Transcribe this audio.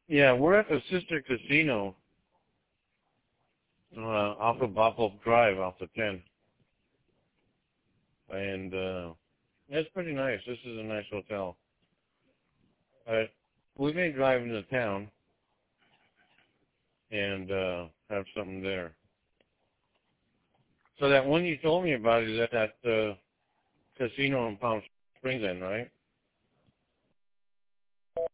Yeah, we're at the sister casino off of Buffalo Drive, off the 10. And it's pretty nice. This is a nice hotel. We may drive into town and have something there. So that one you told me about is at that casino in Palm Springs then, right?